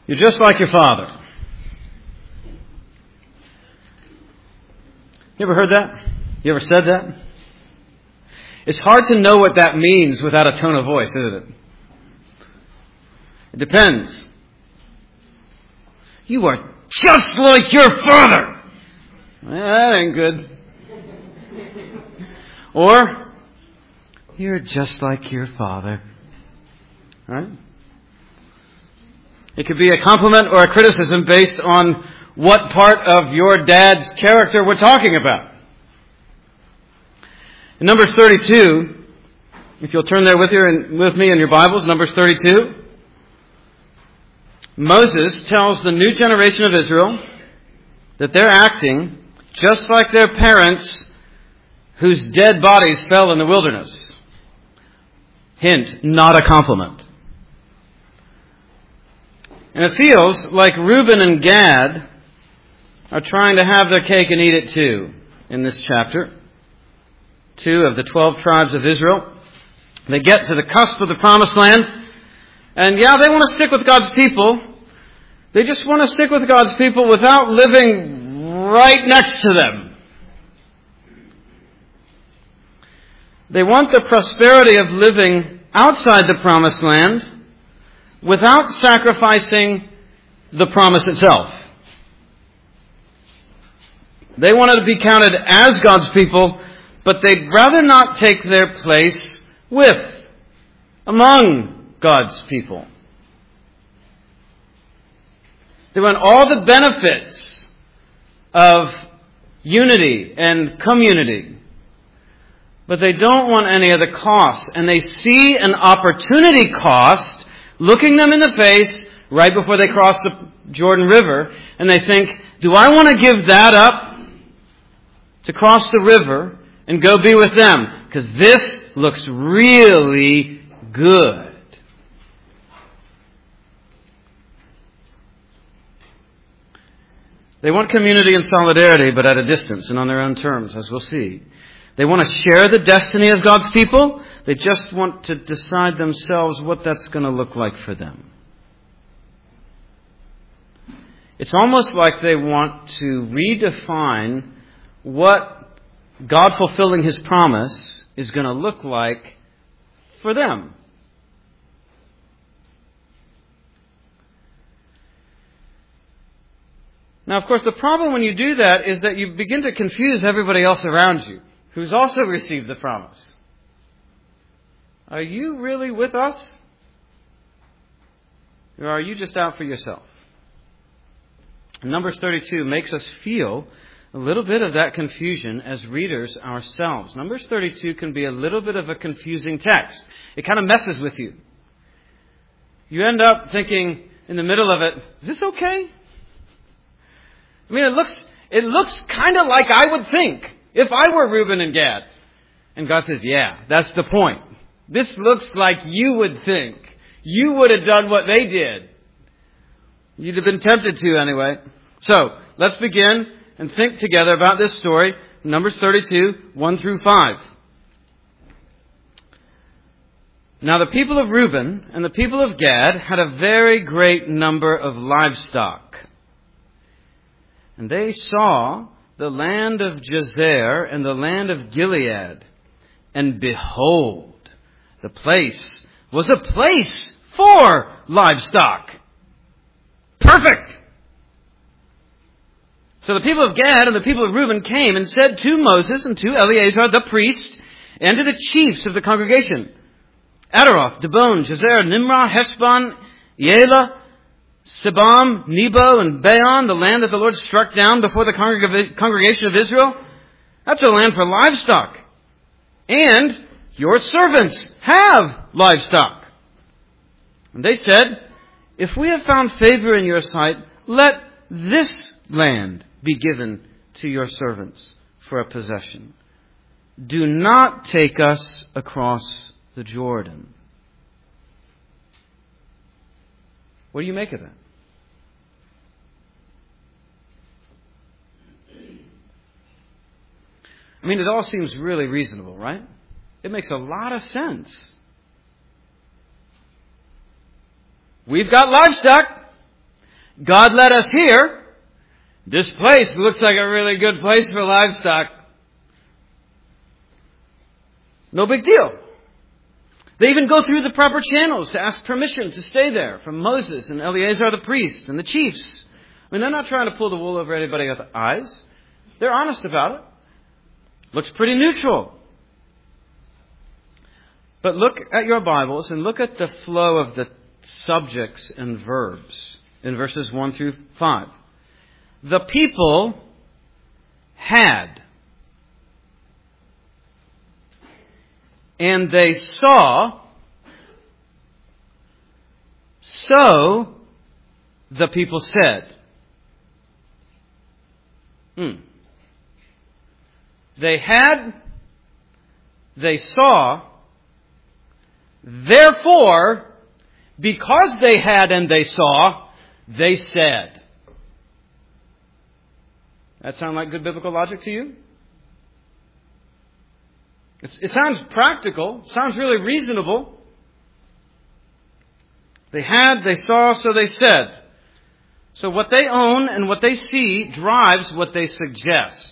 You're just like your father. You ever heard that? You ever said that? It's hard to know what that means without a tone of voice, isn't it? It depends. You are just like your father. That ain't good. Or, you're just like your father. Right? It could be a compliment or a criticism based on what part of your dad's character we're talking about. In Numbers 32, if you'll turn there with me in your Bibles, Numbers 32, Moses tells the new generation of Israel that they're acting just like their parents whose dead bodies fell in the wilderness. Hint, not a compliment. And it feels like Reuben and Gad are trying to have their cake and eat it too in this chapter. 2 of the 12 tribes of Israel. They get to the cusp of the promised land. And yeah, they want to stick with God's people. They just want to stick with God's people without living right next to them. They want the prosperity of living outside the promised land without sacrificing the promise itself. They wanted to be counted as God's people, but they'd rather not take their place among God's people. They want all the benefits of unity and community, but they don't want any of the costs. And they see an opportunity cost looking them in the face right before they cross the Jordan River, and they think, do I want to give that up to cross the river and go be with them? Because this looks really good. They want community and solidarity, but at a distance and on their own terms, as we'll see. They want to share the destiny of God's people. They just want to decide themselves what that's going to look like for them. It's almost like they want to redefine what God fulfilling His promise is going to look like for them. Now, of course, the problem when you do that is that you begin to confuse everybody else around you who's also received the promise. Are you really with us? Or are you just out for yourself? Numbers 32 makes us feel a little bit of that confusion as readers ourselves. Numbers 32 can be a little bit of a confusing text. It kind of messes with you. You end up thinking in the middle of it, is this okay? I mean, it looks kind of like I would think if I were Reuben and Gad. And God says, yeah, that's the point. This looks like you would think. You would have done what they did. You'd have been tempted to anyway. So, let's begin and think together about this story. Numbers 32, 1 through 5. Now the people of Reuben and the people of Gad had a very great number of livestock. And they saw the land of Jazer and the land of Gilead. And behold, the place was a place for livestock. Perfect! So the people of Gad and the people of Reuben came and said to Moses and to Eleazar the priest and to the chiefs of the congregation, Adaroth, Dibon, Jazer, Nimrah, Heshbon, Elah, Sebam, Nebo, and Beon, the land that the Lord struck down before the congregation of Israel, that's a land for livestock. And your servants have livestock. And they said, if we have found favor in your sight, let this land be given to your servants for a possession. Do not take us across the Jordan. What do you make of that? I mean, it all seems really reasonable, right? It makes a lot of sense. We've got livestock. God led us here. This place looks like a really good place for livestock. No big deal. They even go through the proper channels to ask permission to stay there from Moses and Eleazar the priest and the chiefs. I mean, they're not trying to pull the wool over anybody's eyes. They're honest about it. Looks pretty neutral. But look at your Bibles and look at the flow of the subjects and verbs in verses 1 through 5. The people had, and they saw, so the people said. They had, they saw, therefore, because they had and they saw, they said. That sound like good biblical logic to you? It sounds practical. Sounds really reasonable. They had, they saw, so they said. So what they own and what they see drives what they suggest.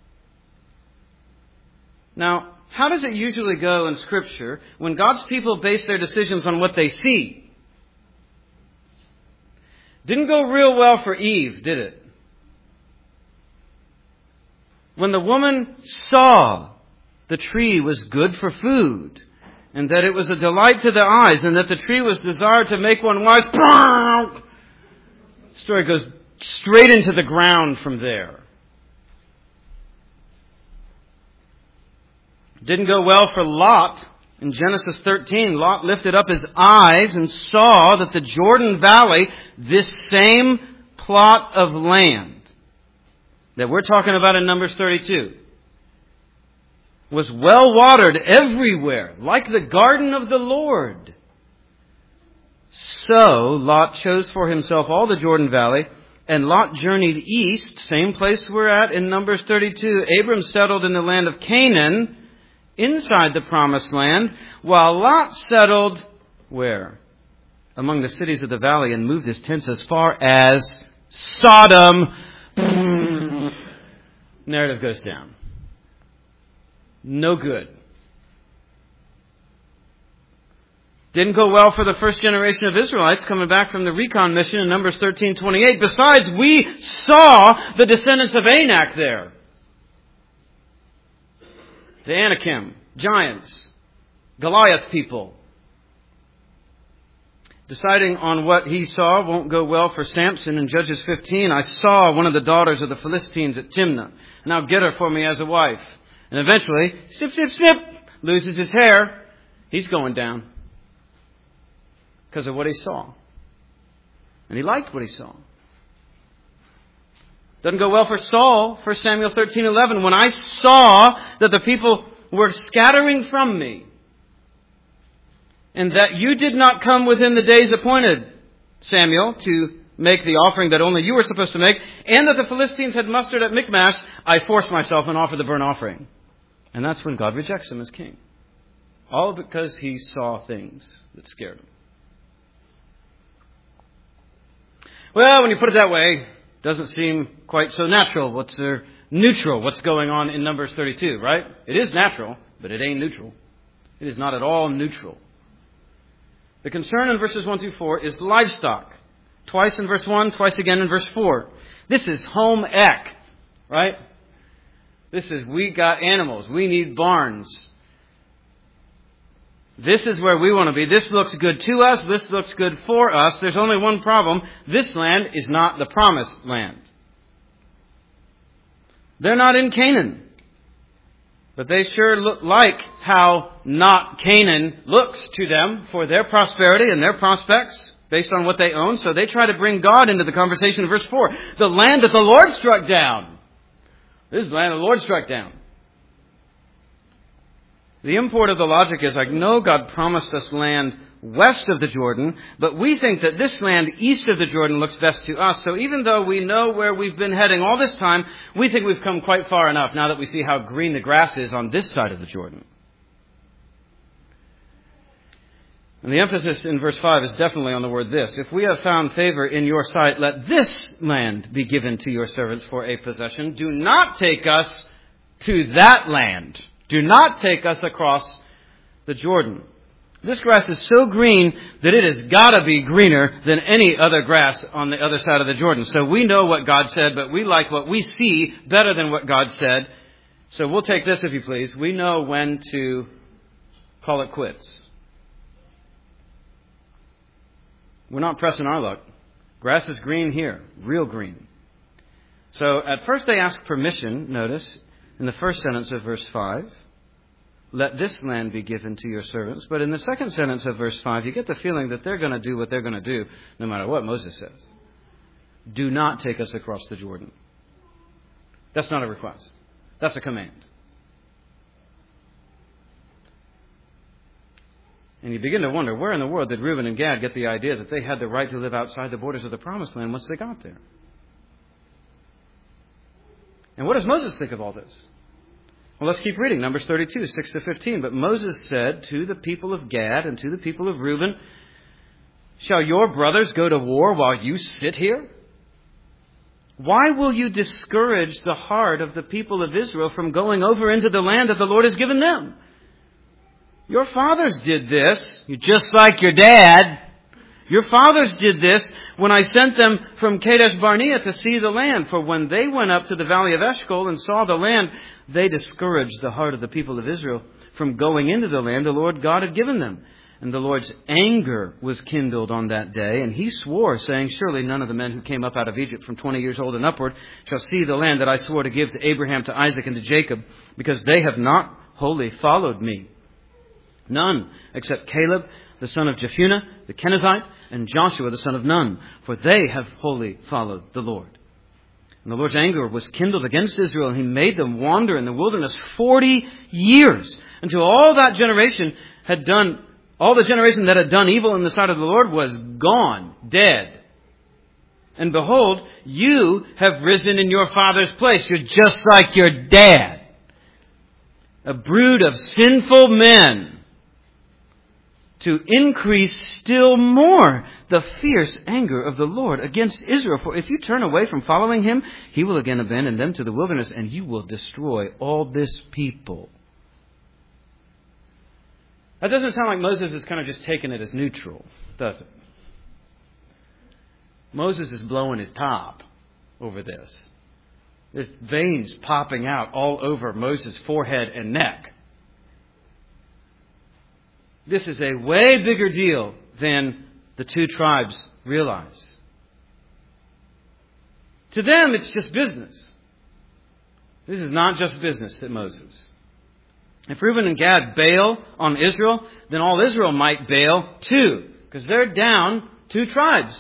Now, how does it usually go in Scripture when God's people base their decisions on what they see? Didn't go real well for Eve, did it? When the woman saw the tree was good for food, and that it was a delight to the eyes, and that the tree was desired to make one wise, the story goes straight into the ground from there. Didn't go well for Lot. In Genesis 13, Lot lifted up his eyes and saw that the Jordan Valley, this same plot of land that we're talking about in Numbers 32, was well watered everywhere, like the garden of the Lord. So Lot chose for himself all the Jordan Valley, and Lot journeyed east, same place we're at in Numbers 32. Abram settled in the land of Canaan, inside the promised land, while Lot settled where? Among the cities of the valley, and moved his tents as far as Sodom. Narrative goes down. No good. Didn't go well for the first generation of Israelites coming back from the recon mission in Numbers 13:28. Besides, we saw the descendants of Anak there. The Anakim, giants, Goliath people. Deciding on what he saw won't go well for Samson in Judges 15. I saw one of the daughters of the Philistines at Timnah, and I'll get her for me as a wife. And eventually, snip, snip, snip, loses his hair. He's going down because of what he saw. And he liked what he saw. Doesn't go well for Saul, 1 Samuel 13:11. When I saw that the people were scattering from me, and that you did not come within the days appointed, Samuel, to make the offering that only you were supposed to make, and that the Philistines had mustered at Michmash, I forced myself and offered the burnt offering. And that's when God rejects him as king. All because he saw things that scared him. Well, when you put it that way, it doesn't seem quite so natural. Neutral, what's going on in Numbers 32, right? It is natural, but it ain't neutral. It is not at all neutral. The concern in verses 1 through 4 is livestock. Twice in verse 1, twice again in verse 4. This is home ec, right? This is, we got animals. We need barns. This is where we want to be. This looks good to us. This looks good for us. There's only one problem. This land is not the promised land. They're not in Canaan. But they sure look like how not Canaan looks to them for their prosperity and their prospects based on what they own. So they try to bring God into the conversation in verse 4. The land that the Lord struck down. This is the land the Lord struck down. The import of the logic is, I know God promised us land west of the Jordan, but we think that this land east of the Jordan looks best to us. So even though we know where we've been heading all this time, we think we've come quite far enough now that we see how green the grass is on this side of the Jordan. And the emphasis in verse 5 is definitely on the word this. If we have found favor in your sight, let this land be given to your servants for a possession. Do not take us to that land. Do not take us across the Jordan. This grass is so green that it has got to be greener than any other grass on the other side of the Jordan. So we know what God said, but we like what we see better than what God said. So we'll take this, if you please. We know when to call it quits. We're not pressing our luck. Grass is green here, real green. So at first they ask permission, notice, in the first sentence of verse 5. Let this land be given to your servants. But in the second sentence of verse 5, you get the feeling that they're going to do what they're going to do no matter what Moses says. Do not take us across the Jordan. That's not a request. That's a command. And you begin to wonder, where in the world did Reuben and Gad get the idea that they had the right to live outside the borders of the Promised Land once they got there? And what does Moses think of all this? Well, let's keep reading. Numbers 32, 6 to 15. But Moses said to the people of Gad and to the people of Reuben, shall your brothers go to war while you sit here? Why will you discourage the heart of the people of Israel from going over into the land that the Lord has given them? Your fathers did this. You're just like your dad. Your fathers did this when I sent them from Kadesh Barnea to see the land. For when they went up to the valley of Eshcol and saw the land, they discouraged the heart of the people of Israel from going into the land the Lord God had given them. And the Lord's anger was kindled on that day, and he swore, saying, surely none of the men who came up out of Egypt from 20 years old and upward shall see the land that I swore to give to Abraham, to Isaac, and to Jacob, because they have not wholly followed me. None, except Caleb, the son of Jephunneh, the Kenizzite, and Joshua, the son of Nun, for they have wholly followed the Lord. And the Lord's anger was kindled against Israel, and he made them wander in the wilderness 40 years, until all that generation had done, all the generation that had done evil in the sight of the Lord was gone, dead. And behold, you have risen in your father's place. You're just like your dad. A brood of sinful men, to increase still more the fierce anger of the Lord against Israel. For if you turn away from following him, he will again abandon them to the wilderness, and you will destroy all this people. That doesn't sound like Moses is kind of just taking it as neutral, does it? Moses is blowing his top over this. There's veins popping out all over Moses' forehead and neck. This is a way bigger deal than the two tribes realize. To them, it's just business. This is not just business at Moses. If Reuben and Gad bail on Israel, then all Israel might bail too, because they're down two tribes.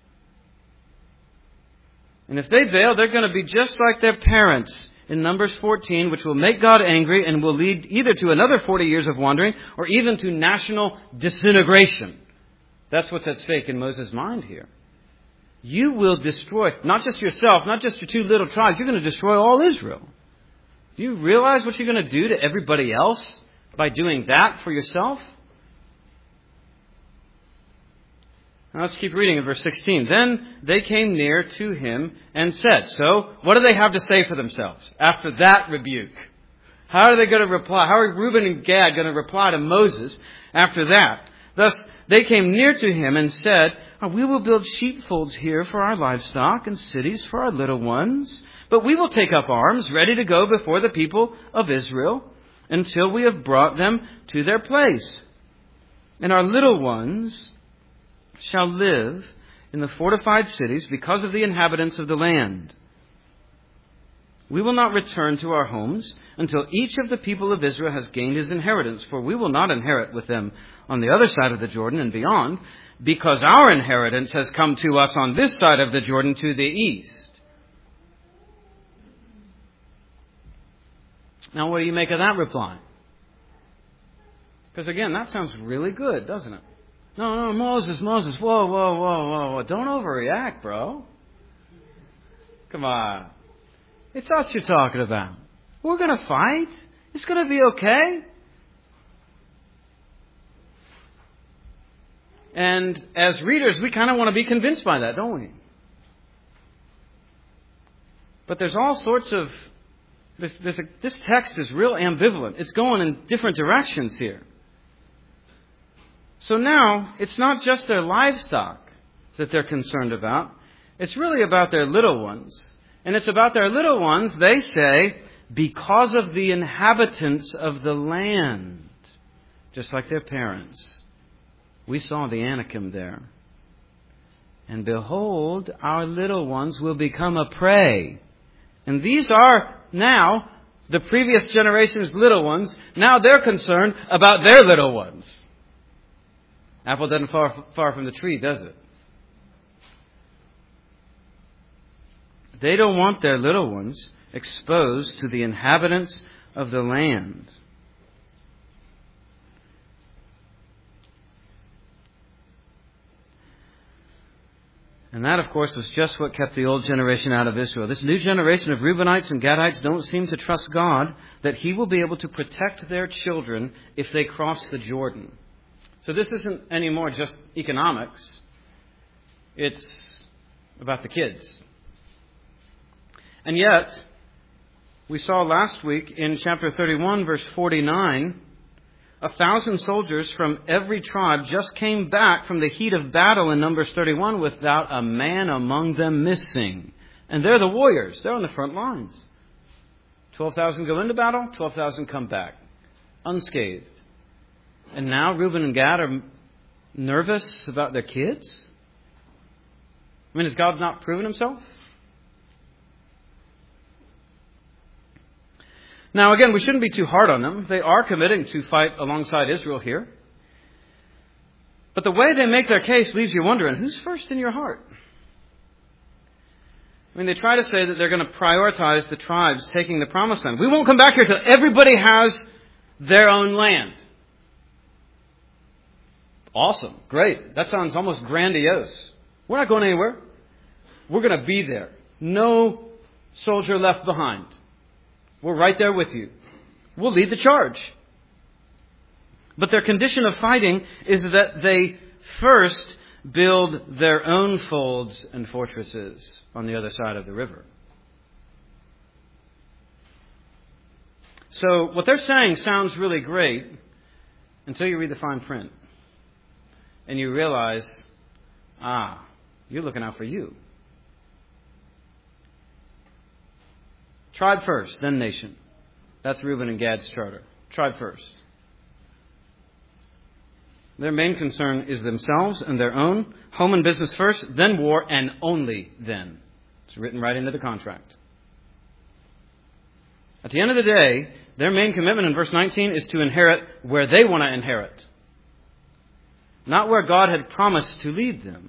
And if they bail, they're going to be just like their parents in Numbers 14, which will make God angry and will lead either to another 40 years of wandering or even to national disintegration. That's what's at stake in Moses' mind here. You will destroy not just yourself, not just your two little tribes, you're going to destroy all Israel. Do you realize what you're going to do to everybody else by doing that for yourself? Now let's keep reading in verse 16. Then they came near to him and said. So, what do they have to say for themselves after that rebuke? How are they going to reply? How are Reuben and Gad going to reply to Moses after that? Thus, they came near to him and said, we will build sheepfolds here for our livestock and cities for our little ones. But we will take up arms, ready to go before the people of Israel until we have brought them to their place. And our little ones shall live in the fortified cities because of the inhabitants of the land. We will not return to our homes until each of the people of Israel has gained his inheritance, for we will not inherit with them on the other side of the Jordan and beyond, because our inheritance has come to us on this side of the Jordan to the east. Now, what do you make of that reply? Because again, that sounds really good, doesn't it? No, Moses, whoa. Don't overreact, bro. Come on. It's us you're talking about. We're going to fight. It's going to be okay. And as readers, we kind of want to be convinced by that, don't we? But there's all sorts of... This text is real ambivalent. It's going in different directions here. So now, it's not just their livestock that they're concerned about. It's really about their little ones. And it's about their little ones, they say, because of the inhabitants of the land. Just like their parents. We saw the Anakim there. And behold, our little ones will become a prey. And these are now the previous generation's little ones. Now they're concerned about their little ones. Apple doesn't fall far from the tree, does it? They don't want their little ones exposed to the inhabitants of the land. And that, of course, was just what kept the old generation out of Israel. This new generation of Reubenites and Gadites don't seem to trust God that He will be able to protect their children if they cross the Jordan. So this isn't anymore just economics. It's about the kids. And yet, we saw last week in chapter 31, verse 49, 1,000 soldiers from every tribe just came back from the heat of battle in Numbers 31 without a man among them missing. And they're the warriors. They're on the front lines. 12,000 go into battle, 12,000 come back, unscathed. And now Reuben and Gad are nervous about their kids? I mean, has God not proven Himself? Now, again, we shouldn't be too hard on them. They are committing to fight alongside Israel here. But the way they make their case leaves you wondering, who's first in your heart? I mean, they try to say that they're going to prioritize the tribes taking the promised land. We won't come back here till everybody has their own land. Awesome. Great. That sounds almost grandiose. We're not going anywhere. We're going to be there. No soldier left behind. We're right there with you. We'll lead the charge. But their condition of fighting is that they first build their own folds and fortresses on the other side of the river. So what they're saying sounds really great until you read the fine print. And you realize, you're looking out for you. Tribe first, then nation. That's Reuben and Gad's charter. Tribe first. Their main concern is themselves and their own. Home and business first, then war, and only then. It's written right into the contract. At the end of the day, their main commitment in verse 19 is to inherit where they want to inherit. Not where God had promised to lead them.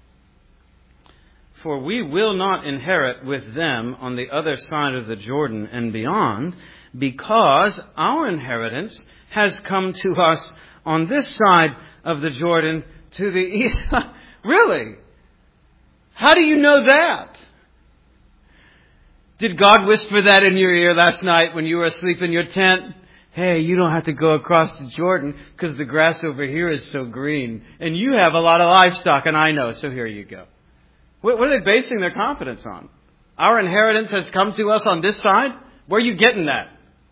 For we will not inherit with them on the other side of the Jordan and beyond, because our inheritance has come to us on this side of the Jordan to the east. Really? How do you know that? Did God whisper that in your ear last night when you were asleep in your tent? Hey, you don't have to go across the Jordan because the grass over here is so green. And you have a lot of livestock, and I know, so here you go. What are they basing their confidence on? Our inheritance has come to us on this side? Where are you getting that?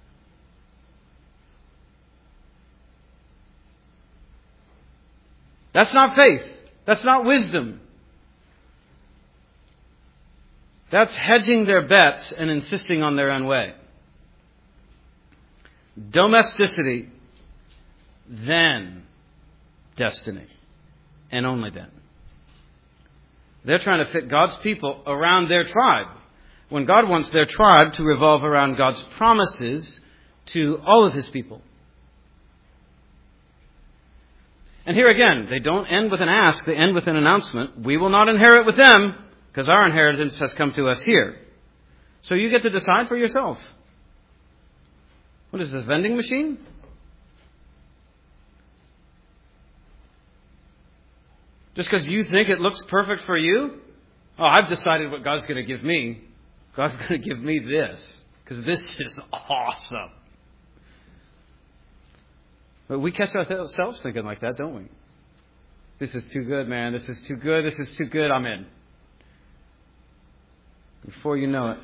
That's not faith. That's not wisdom. That's hedging their bets and insisting on their own way. Domesticity, then destiny, and only then. They're trying to fit God's people around their tribe, when God wants their tribe to revolve around God's promises to all of His people. And here again, they don't end with an ask, they end with an announcement. We will not inherit with them, because our inheritance has come to us here. So you get to decide for yourself. What is this, a vending machine? Just because you think it looks perfect for you? Oh, I've decided what God's going to give me. God's going to give me this, because this is awesome. But we catch ourselves thinking like that, don't we? This is too good, man. This is too good. This is too good. I'm in. Before you know it.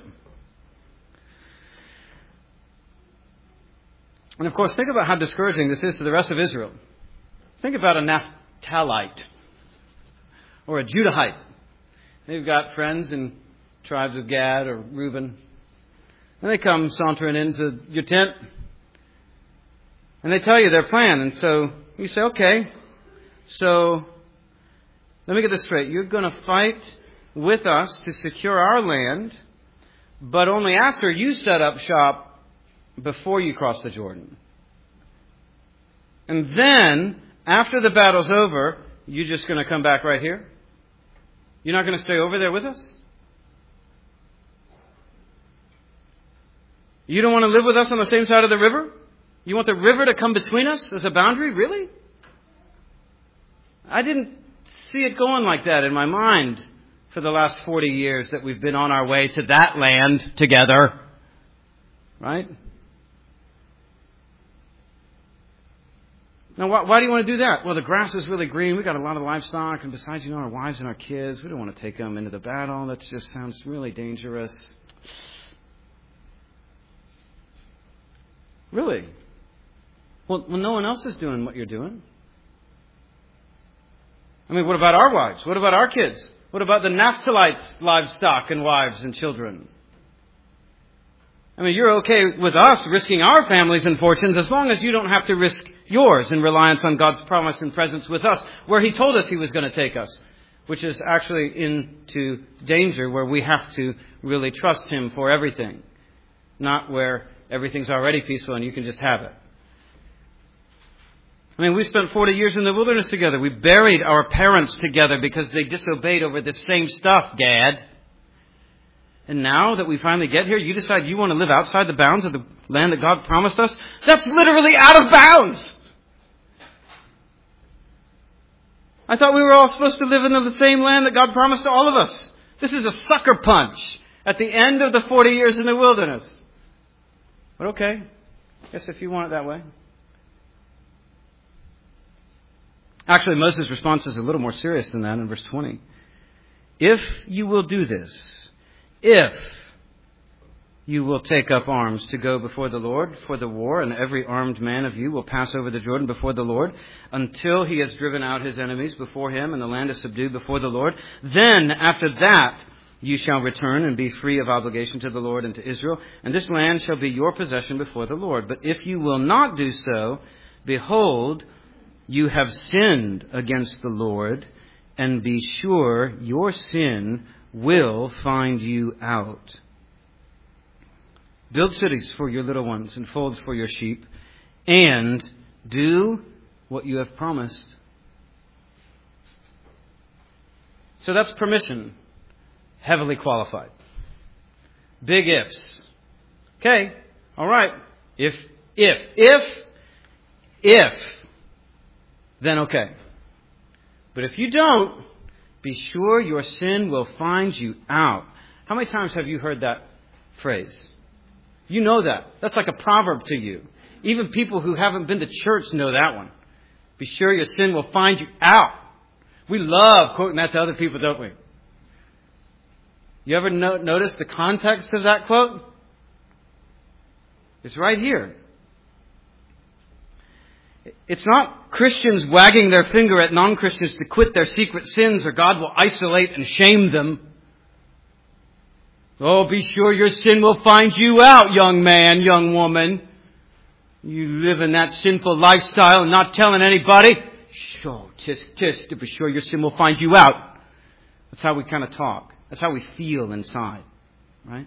And of course, think about how discouraging this is to the rest of Israel. Think about a Naphthalite or a Judahite. They've got friends in tribes of Gad or Reuben. And they come sauntering into your tent. And they tell you their plan. And so you say, okay, so let me get this straight. You're going to fight with us to secure our land, but only after you set up shop before you cross the Jordan. And then, after the battle's over, you're just going to come back right here? You're not going to stay over there with us? You don't want to live with us on the same side of the river? You want the river to come between us as a boundary? Really? I didn't see it going like that in my mind for the last 40 years that we've been on our way to that land together. Right? Now, why do you want to do that? Well, the grass is really green. We've got a lot of livestock. And besides, our wives and our kids, we don't want to take them into the battle. That just sounds really dangerous. Really? Well, no one else is doing what you're doing. I mean, what about our wives? What about our kids? What about the Naphtalites' livestock and wives and children? I mean, you're okay with us risking our families and fortunes as long as you don't have to risk yours in reliance on God's promise and presence with us, where He told us He was going to take us, which is actually into danger where we have to really trust Him for everything, not where everything's already peaceful and you can just have it. I mean, we spent 40 years in the wilderness together. We buried our parents together because they disobeyed over this same stuff, Gad. And now that we finally get here, you decide you want to live outside the bounds of the land that God promised us? That's literally out of bounds! I thought we were all supposed to live in the same land that God promised to all of us. This is a sucker punch at the end of the 40 years in the wilderness. But okay, I guess if you want it that way. Actually, Moses' response is a little more serious than that in verse 20. If you will do this, if you will take up arms to go before the Lord for the war, and every armed man of you will pass over the Jordan before the Lord until He has driven out His enemies before Him and the land is subdued before the Lord, then after that you shall return and be free of obligation to the Lord and to Israel, and this land shall be your possession before the Lord. But if you will not do so, behold, you have sinned against the Lord, and be sure your sin will find you out. Build cities for your little ones and folds for your sheep, and do what you have promised. So that's permission. Heavily qualified. Big ifs. Okay. All right. If, then okay. But if you don't, be sure your sin will find you out. How many times have you heard that phrase? You know that. That's like a proverb to you. Even people who haven't been to church know that one. Be sure your sin will find you out. We love quoting that to other people, don't we? You ever notice the context of that quote? It's right here. It's not Christians wagging their finger at non-Christians to quit their secret sins or God will isolate and shame them. Oh, be sure your sin will find you out, young man, young woman. You live in that sinful lifestyle and not telling anybody. Oh, tisk, to be sure your sin will find you out. That's how we kind of talk. That's how we feel inside, right?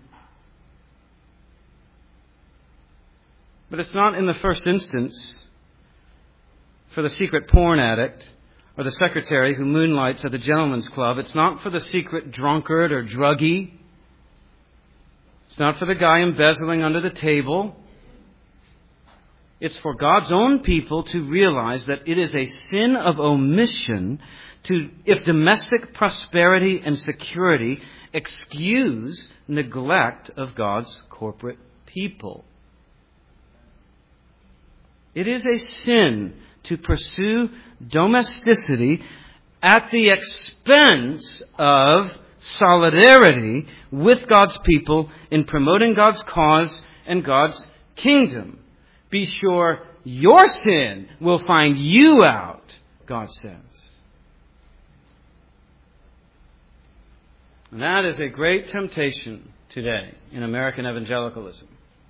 But it's not in the first instance for the secret porn addict or the secretary who moonlights at the gentleman's club. It's not for the secret drunkard or druggie. It's not for the guy embezzling under the table. It's for God's own people to realize that it is a sin of omission if domestic prosperity and security excuse neglect of God's corporate people. It is a sin to pursue domesticity at the expense of solidarity with God's people in promoting God's cause and God's kingdom. Be sure your sin will find you out, God says. And that is a great temptation today in American evangelicalism.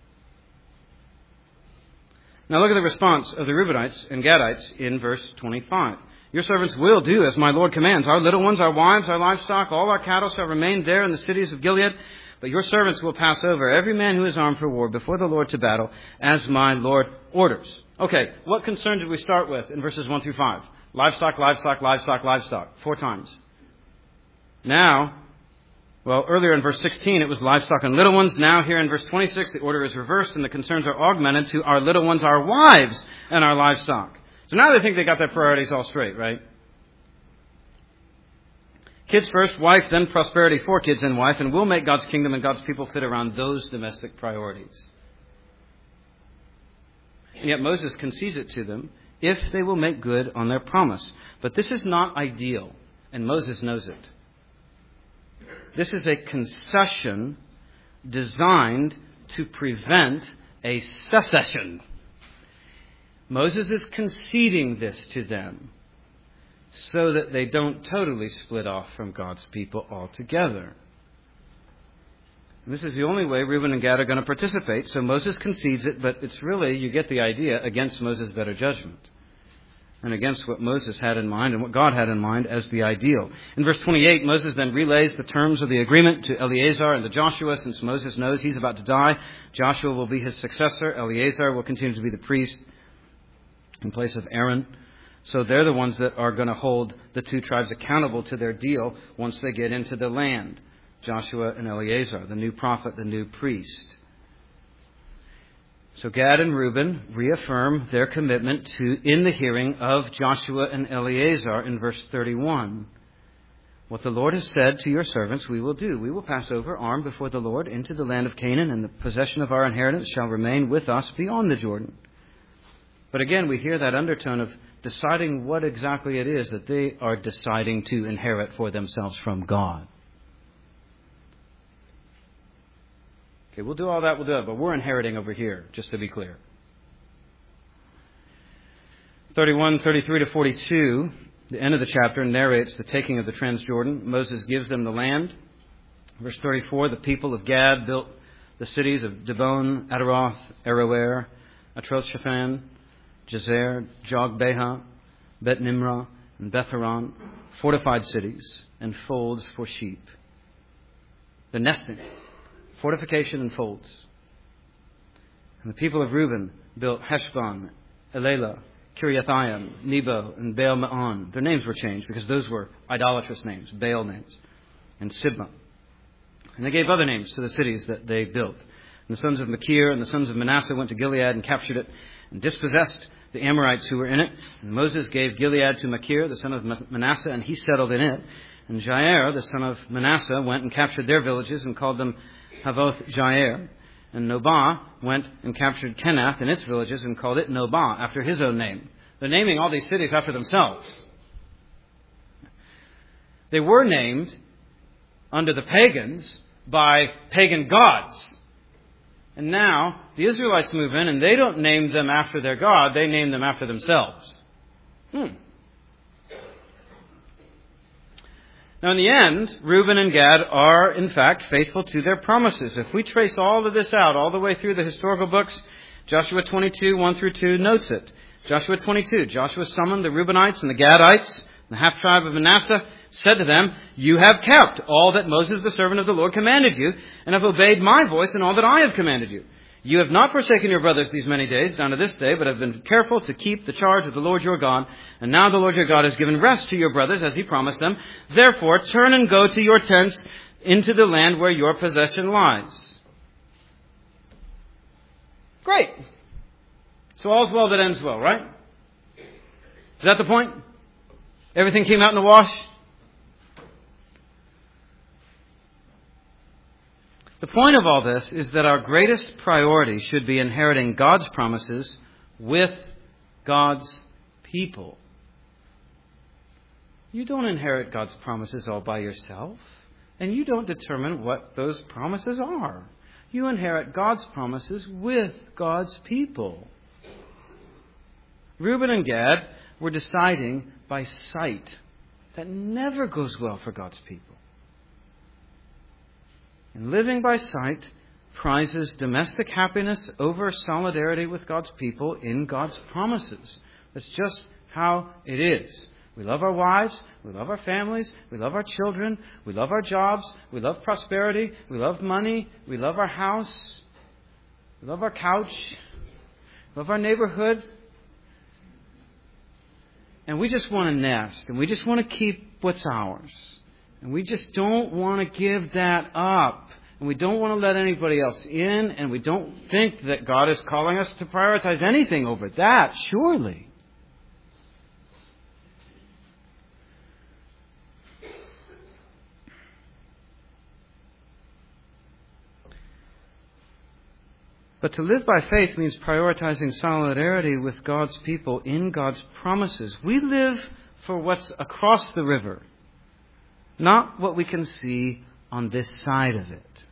Now look at the response of the Reubenites and Gadites in verse 25. Your servants will do as my Lord commands. Our little ones, our wives, our livestock, all our cattle shall remain there in the cities of Gilead. But your servants will pass over, every man who is armed for war, before the Lord to battle, as my Lord orders. Okay, what concern did we start with in verses 1 through 5? Livestock, livestock, livestock, livestock. 4 times. Now, well, earlier in verse 16 it was livestock and little ones. Now here in verse 26 the order is reversed and the concerns are augmented to our little ones, our wives, and our livestock. So now they think they got their priorities all straight, right? Kids first, wife, then prosperity for kids and wife, and we'll make God's kingdom and God's people fit around those domestic priorities. And yet Moses concedes it to them if they will make good on their promise. But this is not ideal, and Moses knows it. This is a concession designed to prevent a secession. Moses is conceding this to them so that they don't totally split off from God's people altogether. And this is the only way Reuben and Gad are going to participate. So Moses concedes it, but it's really, you get the idea, against Moses' better judgment. And against what Moses had in mind and what God had in mind as the ideal. In verse 28, Moses then relays the terms of the agreement to Eleazar and to Joshua. Since Moses knows he's about to die, Joshua will be his successor. Eleazar will continue to be the priest in place of Aaron. So they're the ones that are going to hold the 2 tribes accountable to their deal once they get into the land. Joshua and Eleazar, the new prophet, the new priest. So Gad and Reuben reaffirm their commitment to in the hearing of Joshua and Eleazar in verse 31. What the Lord has said to your servants we will do. We will pass over armed before the Lord into the land of Canaan, and the possession of our inheritance shall remain with us beyond the Jordan. But again, we hear that undertone of deciding what exactly it is that they are deciding to inherit for themselves from God. Okay, we'll do all that, but we're inheriting over here, just to be clear. 31, 33 to 42, the end of the chapter, narrates the taking of the Transjordan. Moses gives them the land. Verse 34, the people of Gad built the cities of Dibon, Ataroth, Aroer, Atroth-Shaphan, Jazer, Jogbeha, Bet-Nimrah, and Beth-Horon, fortified cities and folds for sheep. The nesting, fortification and folds. And the people of Reuben built Heshbon, Elah, Kiriathayim, Nebo, and Baal-Meon. Their names were changed because those were idolatrous names, Baal names, and Sibmah. And they gave other names to the cities that they built. And the sons of Machir and the sons of Manasseh went to Gilead and captured it and dispossessed the Amorites who were in it. And Moses gave Gilead to Machir, the son of Manasseh, and he settled in it. And Jair, the son of Manasseh, went and captured their villages and called them Havoth Jair. And Nobah went and captured Kenath and its villages and called it Nobah, after his own name. They're naming all these cities after themselves. They were named under the pagans by pagan gods. And now the Israelites move in and they don't name them after their God, they name them after themselves. Now in the end, Reuben and Gad are in fact faithful to their promises. If we trace all of this out, all the way through the historical books, Joshua 22, 1 through 2 notes it. Joshua 22, Joshua summoned the Reubenites and the Gadites, the half-tribe of Manasseh, said to them, you have kept all that Moses, the servant of the Lord, commanded you, and have obeyed my voice in all that I have commanded you. You have not forsaken your brothers these many days, down to this day, but have been careful to keep the charge of the Lord your God. And now the Lord your God has given rest to your brothers, as he promised them. Therefore, turn and go to your tents into the land where your possession lies. Great. So all's well that ends well, right? Is that the point? Everything came out in the wash? The point of all this is that our greatest priority should be inheriting God's promises with God's people. You don't inherit God's promises all by yourself, and you don't determine what those promises are. You inherit God's promises with God's people. Reuben and Gad were deciding by sight. That never goes well for God's people. And living by sight prizes domestic happiness over solidarity with God's people in God's promises. That's just how it is. We love our wives, we love our families, we love our children, we love our jobs, we love prosperity, we love money, we love our house, we love our couch, we love our neighborhood. And we just want to nest, and we just want to keep what's ours. And we just don't want to give that up. And we don't want to let anybody else in, and we don't think that God is calling us to prioritize anything over that, surely. But to live by faith means prioritizing solidarity with God's people in God's promises. We live for what's across the river, not what we can see on this side of it.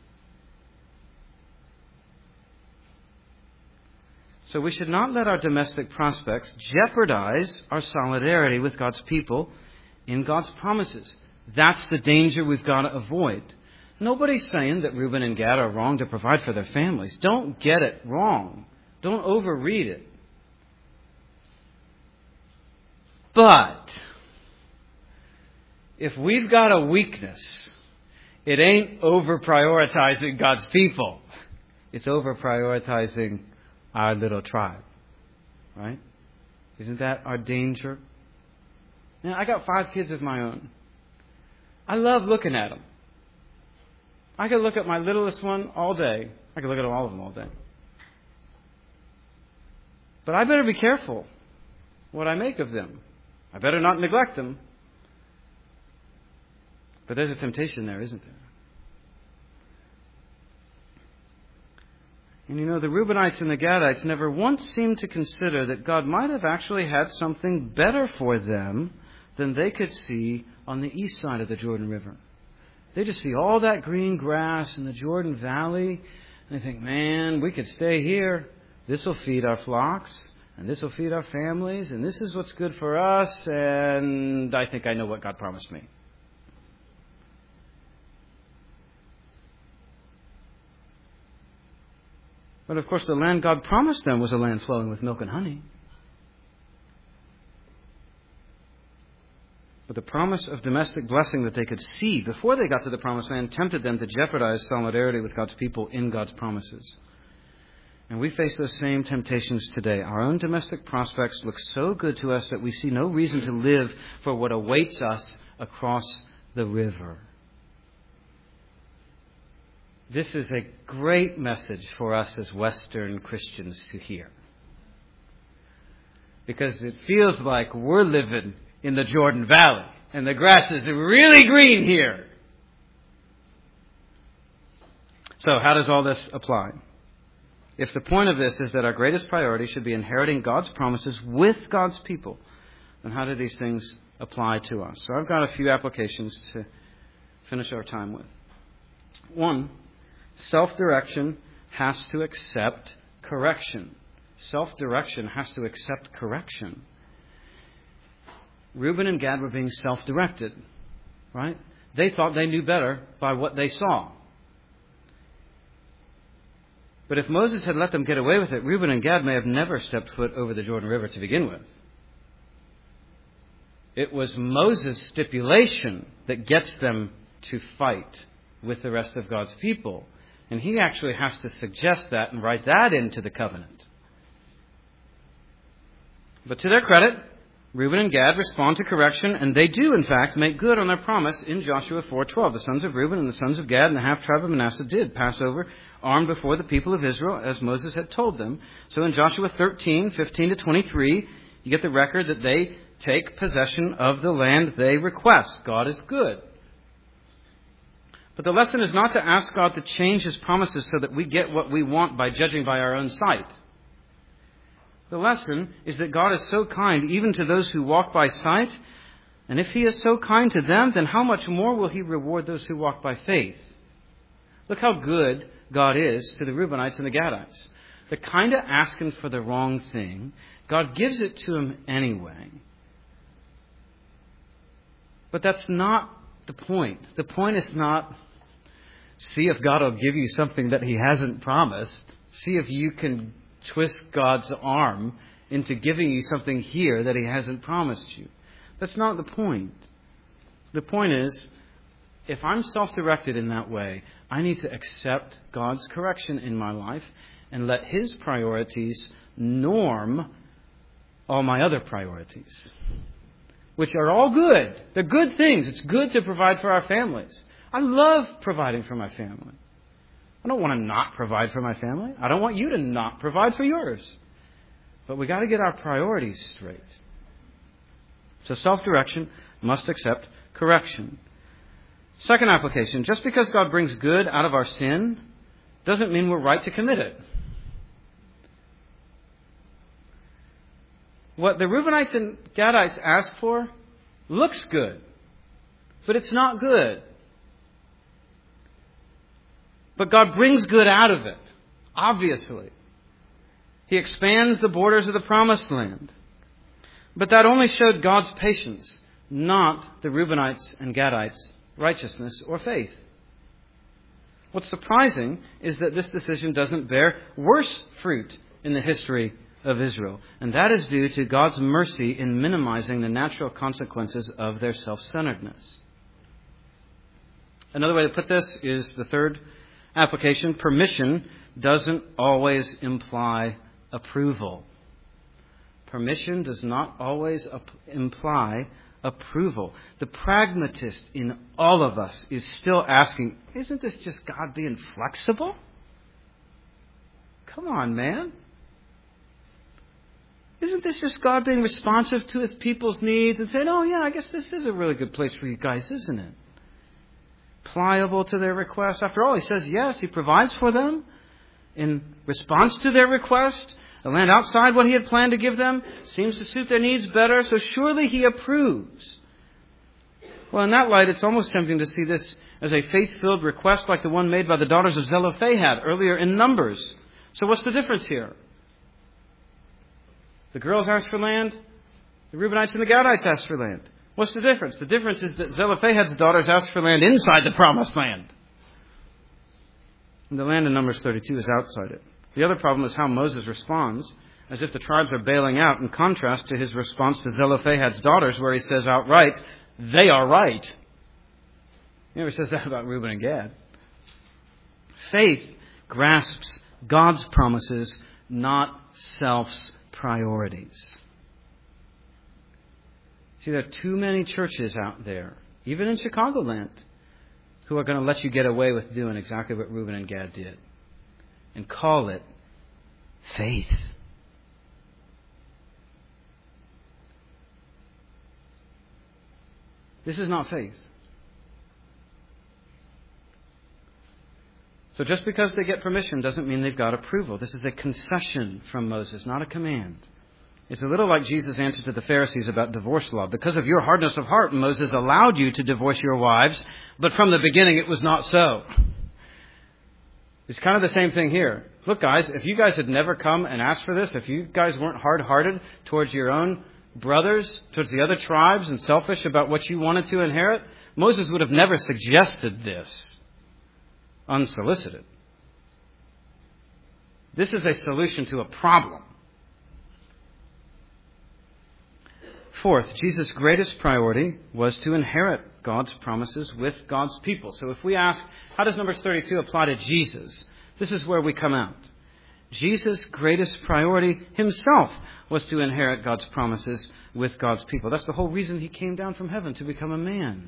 So we should not let our domestic prospects jeopardize our solidarity with God's people in God's promises. That's the danger we've got to avoid. Nobody's saying that Reuben and Gad are wrong to provide for their families. Don't get it wrong. Don't overread it. But if we've got a weakness, it ain't over-prioritizing God's people. It's over-prioritizing our little tribe. Right? Isn't that our danger? Now, I got 5 kids of my own. I love looking at them. I could look at my littlest one all day. I could look at all of them all day. But I better be careful what I make of them. I better not neglect them. But there's a temptation there, isn't there? And you know, the Reubenites and the Gadites never once seemed to consider that God might have actually had something better for them than they could see on the east side of the Jordan River. They just see all that green grass in the Jordan Valley, and they think, man, we could stay here. This will feed our flocks, and this will feed our families, and this is what's good for us, and I think I know what God promised me. But of course, the land God promised them was a land flowing with milk and honey. But the promise of domestic blessing that they could see before they got to the promised land tempted them to jeopardize solidarity with God's people in God's promises. And we face those same temptations today. Our own domestic prospects look so good to us that we see no reason to live for what awaits us across the river. This is a great message for us as Western Christians to hear. Because it feels like we're living in the Jordan Valley, and the grass is really green here. So, how does all this apply? If the point of this is that our greatest priority should be inheriting God's promises with God's people, then how do these things apply to us? So I've got a few applications to finish our time with. 1, self-direction has to accept correction. Self-direction has to accept correction. Reuben and Gad were being self-directed, right? They thought they knew better by what they saw. But if Moses had let them get away with it, Reuben and Gad may have never stepped foot over the Jordan River to begin with. It was Moses' stipulation that gets them to fight with the rest of God's people. And he actually has to suggest that and write that into the covenant. But to their credit, Reuben and Gad respond to correction, and they do, in fact, make good on their promise in Joshua 4:12. The sons of Reuben and the sons of Gad and the half-tribe of Manasseh did pass over armed before the people of Israel, as Moses had told them. So in Joshua 13:15-23, you get the record that they take possession of the land they request. God is good. But the lesson is not to ask God to change His promises so that we get what we want by judging by our own sight. The lesson is that God is so kind even to those who walk by sight And if he is so kind to them, then how much more will he reward those who walk by faith? Look how good God is to the Reubenites and the Gadites. They're kind of asking for the wrong thing. God gives it to them anyway. But that's not the point. The point is not see if God will give you something that he hasn't promised. See if you can twist God's arm into giving you something here that he hasn't promised you. That's not the point. The point is, if I'm self-directed in that way, I need to accept God's correction in my life and let his priorities norm all my other priorities, which are all good. They're good things. It's good to provide for our families. I love providing for my family. I don't want to not provide for my family. I don't want you to not provide for yours. But we got to get our priorities straight. So self-direction must accept correction. Second application, just because God brings good out of our sin doesn't mean we're right to commit it. What the Reubenites and Gadites ask for looks good, but it's not good. But God brings good out of it, obviously. He expands the borders of the promised land. But that only showed God's patience, not the Reubenites and Gadites' righteousness or faith. What's surprising is that this decision doesn't bear worse fruit in the history of Israel. And that is due to God's mercy in minimizing the natural consequences of their self-centeredness. Another way to put this is the third application. Permission doesn't always imply approval. Permission does not always imply approval. The pragmatist in all of us is still asking, isn't this just God being flexible? Come on, man. Isn't this just God being responsive to his people's needs and saying, oh yeah, I guess this is a really good place for you guys, isn't it? Pliable to their requests. After all, he says yes, he provides for them in response to their request. The land outside what he had planned to give them seems to suit their needs better, so surely he approves. Well, in that light, it's almost tempting to see this as a faith-filled request like the one made by the daughters of Zelophehad earlier in Numbers. So what's the difference here? The girls asked for land. The Reubenites and the Gadites asked for land. What's the difference? The difference is that Zelophehad's daughters asked for land inside the promised land. And the land in Numbers 32 is outside it. The other problem is how Moses responds, as if the tribes are bailing out, in contrast to his response to Zelophehad's daughters, where he says outright, they are right. He never says that about Reuben and Gad. Faith grasps God's promises, not self's priorities. See, there are too many churches out there, even in Chicagoland, who are going to let you get away with doing exactly what Reuben and Gad did and call it faith. This is not faith. So just because they get permission doesn't mean they've got approval. This is a concession from Moses, not a command. It's a little like Jesus' answer to the Pharisees about divorce law. Because of your hardness of heart, Moses allowed you to divorce your wives, but from the beginning it was not so. It's kind of the same thing here. Look, guys, if you guys had never come and asked for this, if you guys weren't hard-hearted towards your own brothers, towards the other tribes, and selfish about what you wanted to inherit, Moses would have never suggested this unsolicited. This is a solution to a problem. Fourth, Jesus' greatest priority was to inherit God's promises with God's people. So if we ask, how does Numbers 32 apply to Jesus? This is where we come out. Jesus' greatest priority himself was to inherit God's promises with God's people. That's the whole reason he came down from heaven, to become a man.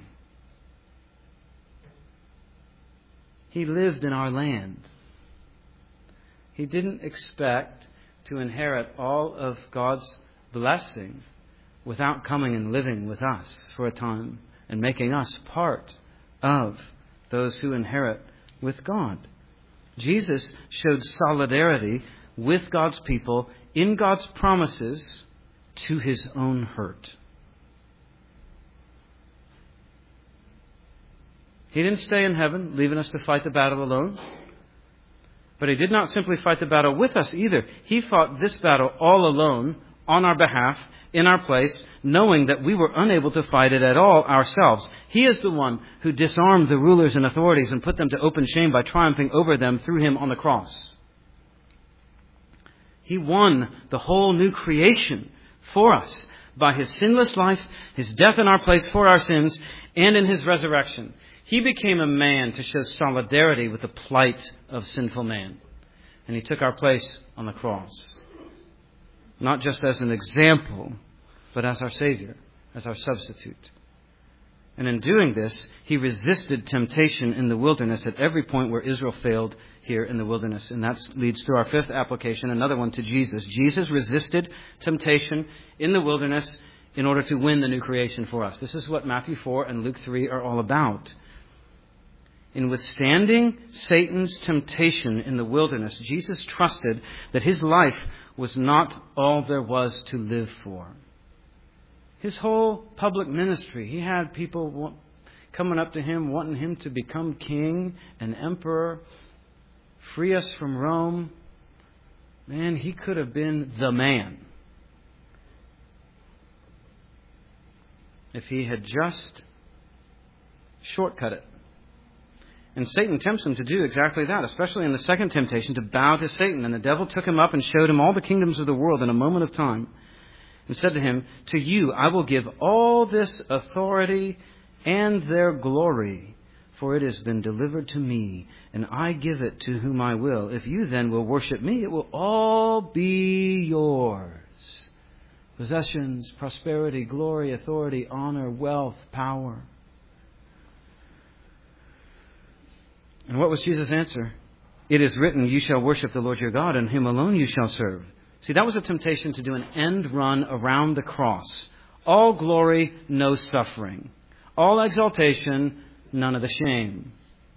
He lived in our land. He didn't expect to inherit all of God's blessing without coming and living with us for a time and making us part of those who inherit with God. Jesus showed solidarity with God's people in God's promises to his own hurt. He didn't stay in heaven, leaving us to fight the battle alone. But He did not simply fight the battle with us either. He fought this battle all alone, on our behalf, in our place, knowing that we were unable to fight it at all ourselves. He is the one who disarmed the rulers and authorities and put them to open shame by triumphing over them through Him on the cross. He won the whole new creation for us by His sinless life, His death in our place for our sins, and in His resurrection. He became a man to show solidarity with the plight of sinful man. And He took our place on the cross. Not just as an example, but as our Savior, as our substitute. And in doing this, He resisted temptation in the wilderness at every point where Israel failed here in the wilderness. And that leads to our fifth application, another one to Jesus. Jesus resisted temptation in the wilderness in order to win the new creation for us. This is what Matthew 4 and Luke 3 are all about. In withstanding Satan's temptation in the wilderness, Jesus trusted that His life was not all there was to live for. His whole public ministry, He had people coming up to Him, wanting Him to become king and emperor, free us from Rome. Man, He could have been the man if He had just shortcut it. And Satan tempts Him to do exactly that, especially in the second temptation, to bow to Satan. And the devil took Him up and showed Him all the kingdoms of the world in a moment of time, and said to Him, "To you I will give all this authority and their glory, for it has been delivered to me, and I give it to whom I will. If you then will worship me, it will all be yours. Possessions, prosperity, glory, authority, honor, wealth, power." And what was Jesus' answer? "It is written, you shall worship the Lord your God, and Him alone you shall serve." See, that was a temptation to do an end run around the cross. All glory, no suffering. All exaltation, none of the shame.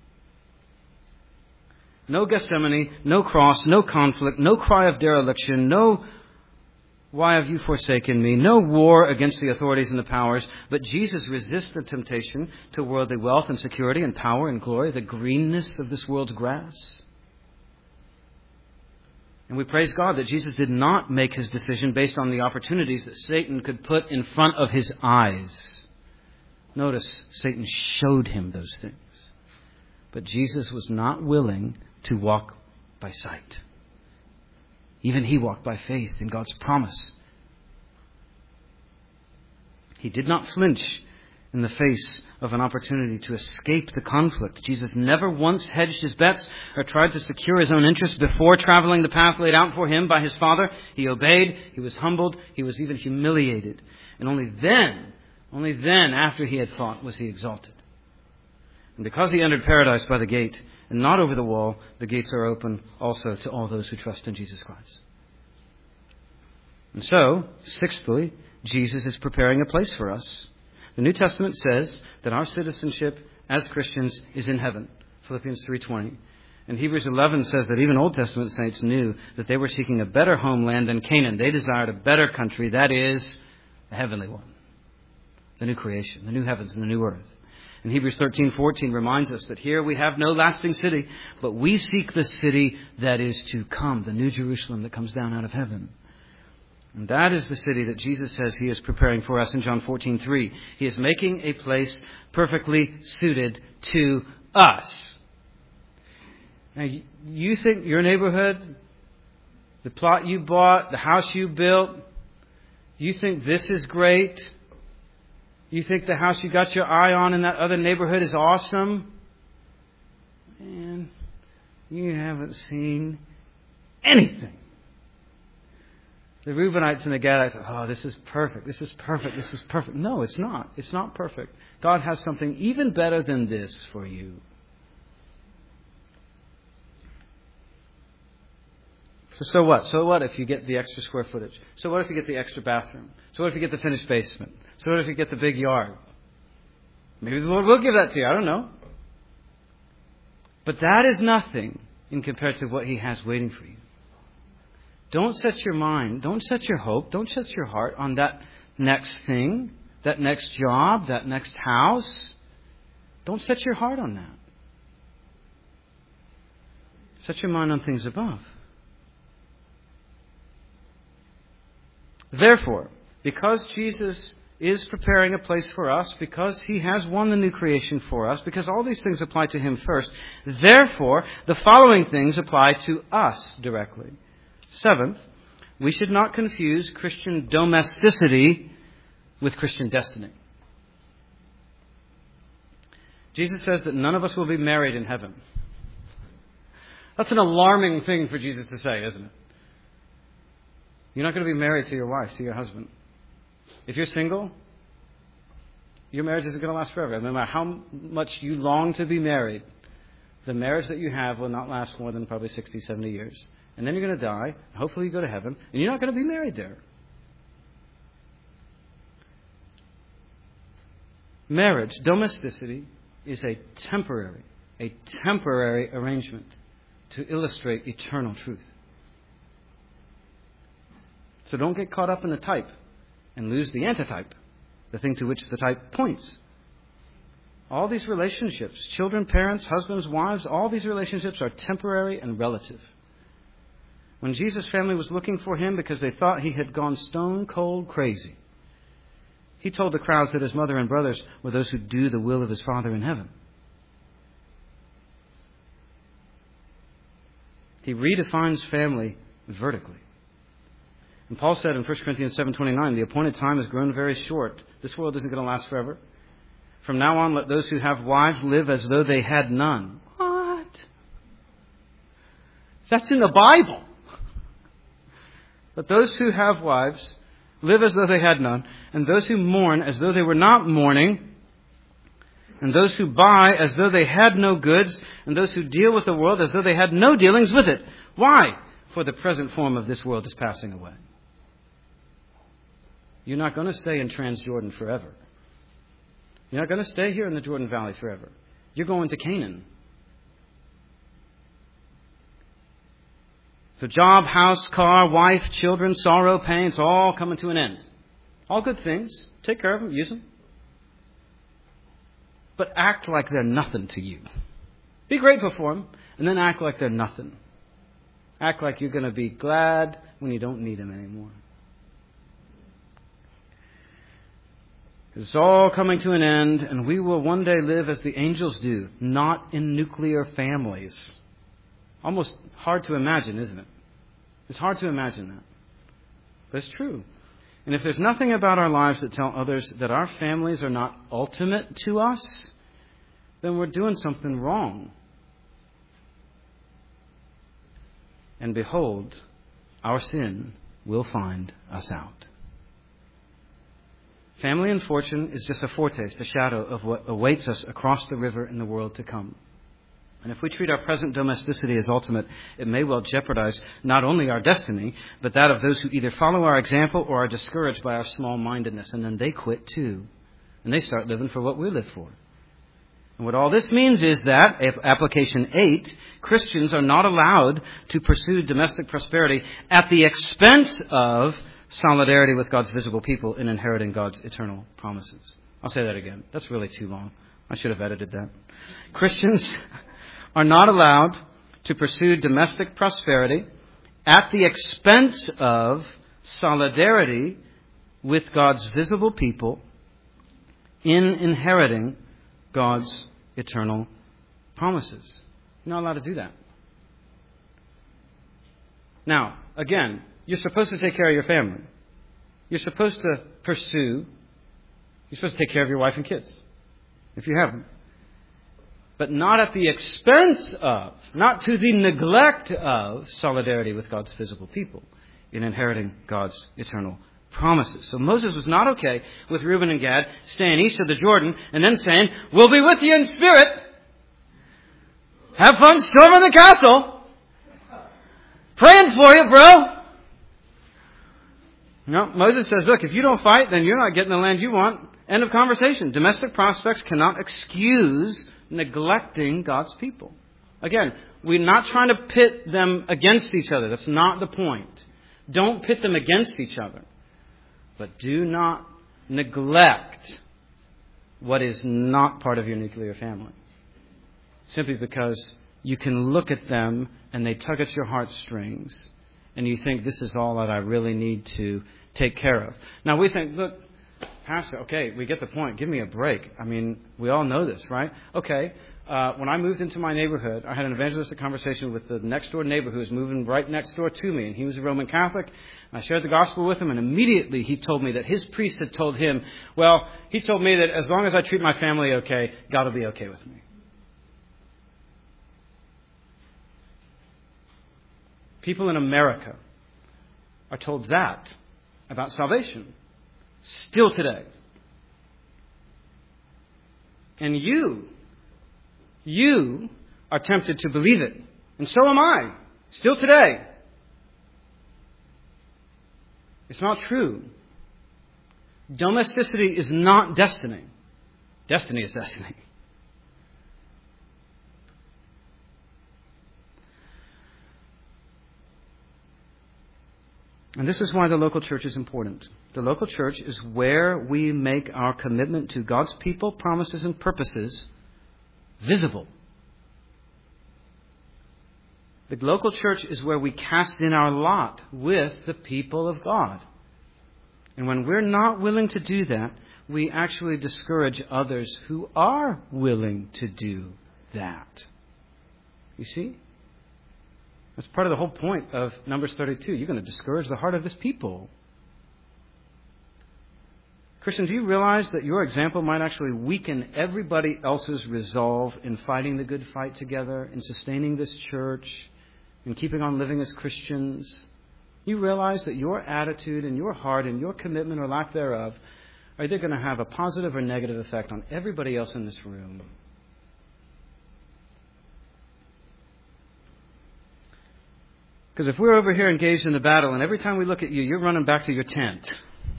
No Gethsemane, no cross, no conflict, no cry of dereliction, no "Why have you forsaken me?" No war against the authorities and the powers. But Jesus resists the temptation to worldly wealth and security and power and glory, the greenness of this world's grass. And we praise God that Jesus did not make His decision based on the opportunities that Satan could put in front of His eyes. Notice, Satan showed Him those things. But Jesus was not willing to walk by sight. Even He walked by faith in God's promise. He did not flinch in the face of an opportunity to escape the conflict. Jesus never once hedged His bets or tried to secure His own interests before traveling the path laid out for Him by His Father. He obeyed, He was humbled, He was even humiliated. And only then, after He had fought, was He exalted. And because He entered paradise by the gate and not over the wall, the gates are open also to all those who trust in Jesus Christ. And so, sixthly, Jesus is preparing a place for us. The New Testament says that our citizenship as Christians is in heaven. Philippians 3:20. And Hebrews 11 says that even Old Testament saints knew that they were seeking a better homeland than Canaan. They desired a better country, that is, a heavenly one. The new creation, the new heavens and the new earth. And Hebrews 13:14 reminds us that here we have no lasting city, but we seek the city that is to come, the new Jerusalem that comes down out of heaven. And that is the city that Jesus says He is preparing for us in John 14:3. He is making a place perfectly suited to us. Now, you think your neighborhood, the plot you bought, the house you built, you think this is great? You think the house you got your eye on in that other neighborhood is awesome? Man, you haven't seen anything. The Reubenites and the Gadites thought, "Oh, this is perfect, this is perfect, this is perfect." No, it's not. It's not perfect. God has something even better than this for you. So what? So what if you get the extra square footage? So what if you get the extra bathroom? So what if you get the finished basement? So what if you get the big yard? Maybe the Lord will give that to you. I don't know. But that is nothing in compared to what He has waiting for you. Don't set your mind, don't set your hope, don't set your heart on that next thing, that next job, that next house. Don't set your heart on that. Set your mind on things above. Therefore, because Jesus is preparing a place for us, because He has won the new creation for us, because all these things apply to Him first, therefore, the following things apply to us directly. Seventh, we should not confuse Christian domesticity with Christian destiny. Jesus says that none of us will be married in heaven. That's an alarming thing for Jesus to say, isn't it? You're not going to be married to your wife, to your husband. If you're single, your marriage isn't going to last forever. No matter how much you long to be married, the marriage that you have will not last more than probably 60, 70 years. And then you're going to die. Hopefully you go to heaven. And you're not going to be married there. Marriage, domesticity, is a temporary arrangement to illustrate eternal truth. So don't get caught up in the type and lose the antitype, the thing to which the type points. All these relationships, children, parents, husbands, wives, all these relationships are temporary and relative. When Jesus' family was looking for Him because they thought He had gone stone cold crazy, He told the crowds that His mother and brothers were those who do the will of His Father in heaven. He redefines family vertically. And Paul said in 1 Corinthians 7:29, the appointed time has grown very short. This world isn't going to last forever. From now on, let those who have wives live as though they had none. What? That's in the Bible. Let those who have wives live as though they had none, and those who mourn as though they were not mourning, and those who buy as though they had no goods, and those who deal with the world as though they had no dealings with it. Why? For the present form of this world is passing away. You're not going to stay in Transjordan forever. You're not going to stay here in the Jordan Valley forever. You're going to Canaan. So job, house, car, wife, children, sorrow, pain, it's all coming to an end. All good things. Take care of them, use them. But act like they're nothing to you. Be grateful for them, and then act like they're nothing. Act like you're going to be glad when you don't need them anymore. It's all coming to an end, and we will one day live as the angels do, not in nuclear families. Almost hard to imagine, isn't it? It's hard to imagine that. But it's true. And if there's nothing about our lives that tell others that our families are not ultimate to us, then we're doing something wrong. And behold, our sin will find us out. Family and fortune is just a foretaste, a shadow of what awaits us across the river in the world to come. And if we treat our present domesticity as ultimate, it may well jeopardize not only our destiny, but that of those who either follow our example or are discouraged by our small-mindedness. And then they quit too. And they start living for what we live for. And what all this means is that, application 8, Christians are not allowed to pursue domestic prosperity at the expense of solidarity with God's visible people in inheriting God's eternal promises. I'll say that again. That's really too long. I should have edited that. Christians are not allowed to pursue domestic prosperity at the expense of solidarity with God's visible people in inheriting God's eternal promises. You're not allowed to do that. Now, again, you're supposed to take care of your family. You're supposed to you're supposed to take care of your wife and kids, if you have them. But not at the expense of, not to the neglect of solidarity with God's visible people in inheriting God's eternal promises. So Moses was not okay with Reuben and Gad staying east of the Jordan and then saying, we'll be with you in spirit. Have fun storming the castle. Praying for you, bro. No, Moses says, look, if you don't fight, then you're not getting the land you want. End of conversation. Domestic prospects cannot excuse neglecting God's people. Again, we're not trying to pit them against each other. That's not the point. Don't pit them against each other. But do not neglect what is not part of your nuclear family. Simply because you can look at them and they tug at your heartstrings and you think, this is all that I really need to take care of. Now we think, look, Pastor, okay, we get the point. Give me a break. I mean, we all know this, right? Okay, when I moved into my neighborhood, I had an evangelistic conversation with the next door neighbor who was moving right next door to me, and he was a Roman Catholic. I shared the gospel with him, and immediately he told me that his priest had told him, well, he told me that as long as I treat my family okay, God will be okay with me. People in America are told that about salvation still today. And you are tempted to believe it. And so am I, still today. It's not true. Domesticity is not destiny. Destiny is destiny. And this is why the local church is important. The local church is where we make our commitment to God's people, promises, and purposes visible. The local church is where we cast in our lot with the people of God. And when we're not willing to do that, we actually discourage others who are willing to do that. You see? That's part of the whole point of Numbers 32. You're going to discourage the heart of this people. Christian, do you realize that your example might actually weaken everybody else's resolve in fighting the good fight together, in sustaining this church, in keeping on living as Christians? You realize that your attitude and your heart and your commitment or lack thereof are either going to have a positive or negative effect on everybody else in this room. Because if we're over here engaged in the battle and every time we look at you, you're running back to your tent,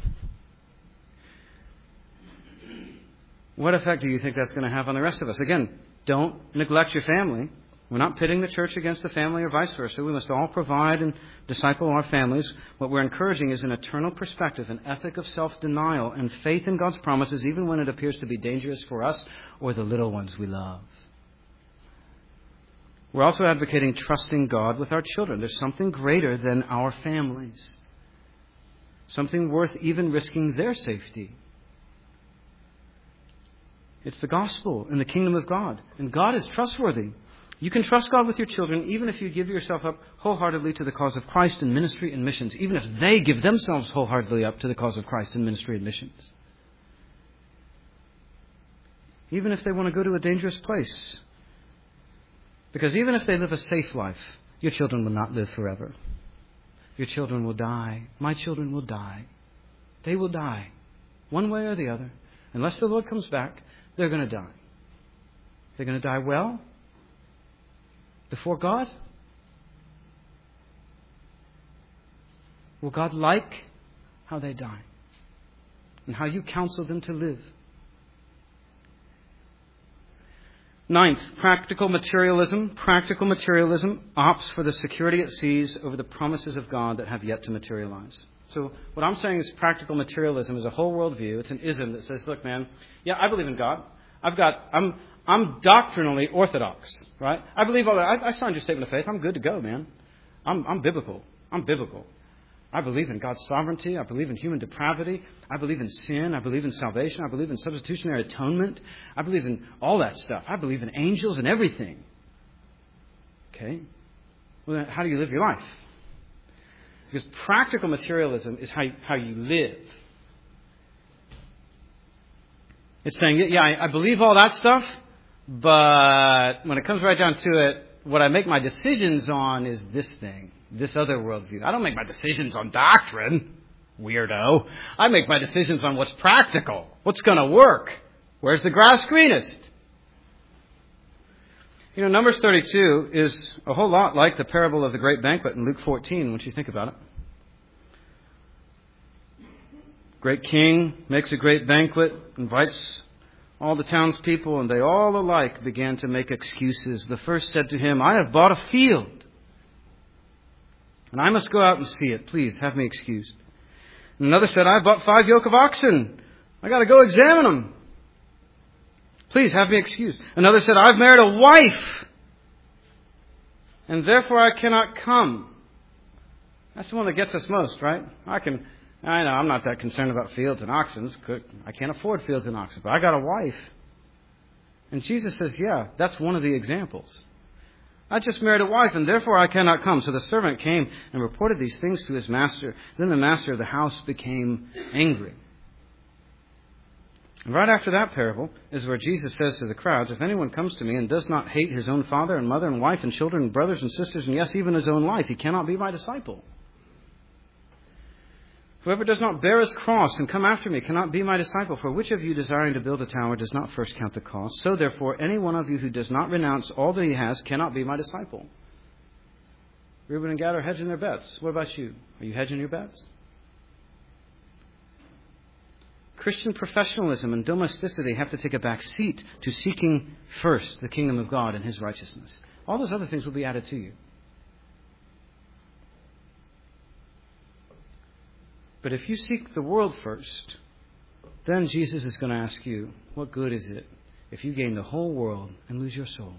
what effect do you think that's going to have on the rest of us? Again, don't neglect your family. We're not pitting the church against the family or vice versa. We must all provide and disciple our families. What we're encouraging is an eternal perspective, an ethic of self-denial, and faith in God's promises, even when it appears to be dangerous for us or the little ones we love. We're also advocating trusting God with our children. There's something greater than our families. Something worth even risking their safety. It's the gospel and the kingdom of God. And God is trustworthy. You can trust God with your children even if you give yourself up wholeheartedly to the cause of Christ in ministry and missions. Even if they give themselves wholeheartedly up to the cause of Christ in ministry and missions. Even if they want to go to a dangerous place. Because even if they live a safe life, your children will not live forever. Your children will die. My children will die. They will die. One way or the other. Unless the Lord comes back, they're going to die. They're going to die well? Before God? Will God like how they die? And how you counsel them to live? Ninth, practical materialism. Practical materialism opts for the security it sees over the promises of God that have yet to materialize. So what I'm saying is practical materialism is a whole world view. It's an ism that says, look, man, yeah, I believe in God. I'm doctrinally orthodox, right? I believe all that. I signed your statement of faith. I'm good to go, man. I'm biblical. I'm biblical. I believe in God's sovereignty. I believe in human depravity. I believe in sin. I believe in salvation. I believe in substitutionary atonement. I believe in all that stuff. I believe in angels and everything. Okay? Well, then how do you live your life? Because practical materialism is how you live. It's saying, yeah, I believe all that stuff, but when it comes right down to it, what I make my decisions on is this thing, this other worldview. I don't make my decisions on doctrine, weirdo. I make my decisions on what's practical, what's going to work, where's the grass greenest. You know, Numbers 32 is a whole lot like the parable of the great banquet in Luke 14, once you think about it. Great king makes a great banquet, invites all the townspeople, and they all alike began to make excuses. The first said to him, I have bought a field, and I must go out and see it. Please, have me excused. And another said, I have bought 5 yoke of oxen. I got to go examine them. Please have me excused. Another said, I've married a wife, and therefore I cannot come. That's the one that gets us most, right? I know I'm not that concerned about fields and oxen. I can't afford fields and oxen, but I got a wife. And Jesus says, yeah, that's one of the examples. I just married a wife, and therefore I cannot come. So the servant came and reported these things to his master. Then the master of the house became angry. And right after that parable is where Jesus says to the crowds, if anyone comes to me and does not hate his own father and mother and wife and children and brothers and sisters, and yes, even his own life, he cannot be my disciple. Whoever does not bear his cross and come after me cannot be my disciple. For which of you desiring to build a tower does not first count the cost? So therefore, any one of you who does not renounce all that he has cannot be my disciple. Reuben and Gad are hedging their bets. What about you? Are you hedging your bets? Christian professionalism and domesticity have to take a back seat to seeking first the kingdom of God and his righteousness. All those other things will be added to you. But if you seek the world first, then Jesus is going to ask you, what good is it if you gain the whole world and lose your soul?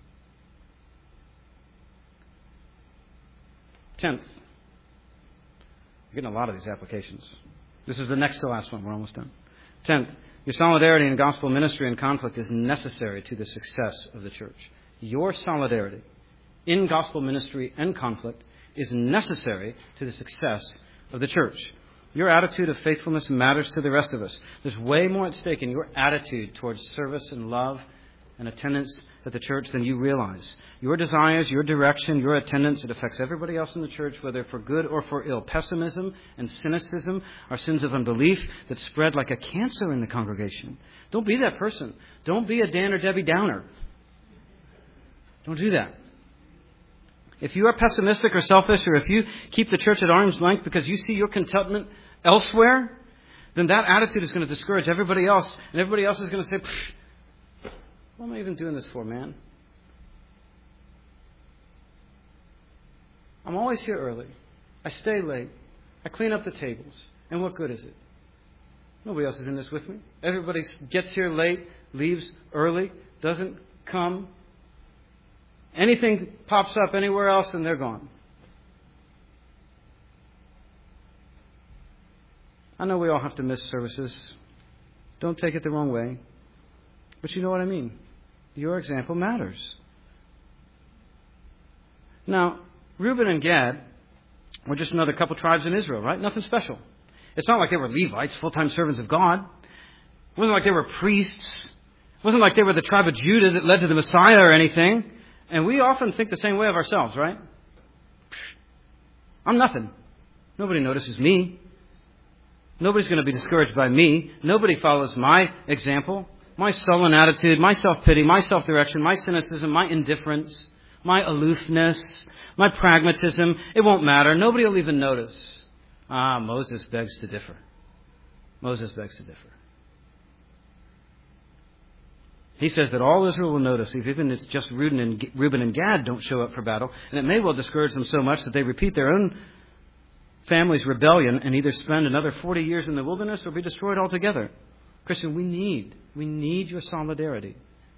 10th. You're getting a lot of these applications. This is the next to last one. We're almost done. 10th, your solidarity in gospel ministry and conflict is necessary to the success of the church. Your solidarity in gospel ministry and conflict is necessary to the success of the church. Your attitude of faithfulness matters to the rest of us. There's way more at stake in your attitude towards service and love and attendance at the church than you realize. Your desires, your direction, your attendance, it affects everybody else in the church, whether for good or for ill. Pessimism and cynicism are sins of unbelief that spread like a cancer in the congregation. Don't be that person. Don't be a Dan or Debbie Downer. Don't do that. If you are pessimistic or selfish, or if you keep the church at arm's length because you see your contentment elsewhere, then that attitude is going to discourage everybody else, and everybody else is going to say, what am I even doing this for, man? I'm always here early. I stay late. I clean up the tables. And what good is it? Nobody else is in this with me. Everybody gets here late, leaves early, doesn't come. Anything pops up anywhere else and they're gone. I know we all have to miss services. Don't take it the wrong way. But you know what I mean. Your example matters. Now, Reuben and Gad were just another couple tribes in Israel, right? Nothing special. It's not like they were Levites, full-time servants of God. It wasn't like they were priests. It wasn't like they were the tribe of Judah that led to the Messiah or anything. And we often think the same way of ourselves, right? I'm nothing. Nobody notices me. Nobody's going to be discouraged by me. Nobody follows my example. My sullen attitude, my self-pity, my self-direction, my cynicism, my indifference, my aloofness, my pragmatism. It won't matter. Nobody will even notice. Moses begs to differ. Moses begs to differ. He says that all Israel will notice, even if it's just Reuben and Gad don't show up for battle, and it may well discourage them so much that they repeat their own family's rebellion and either spend another 40 years in the wilderness or be destroyed altogether. Christian, we need your solidarity.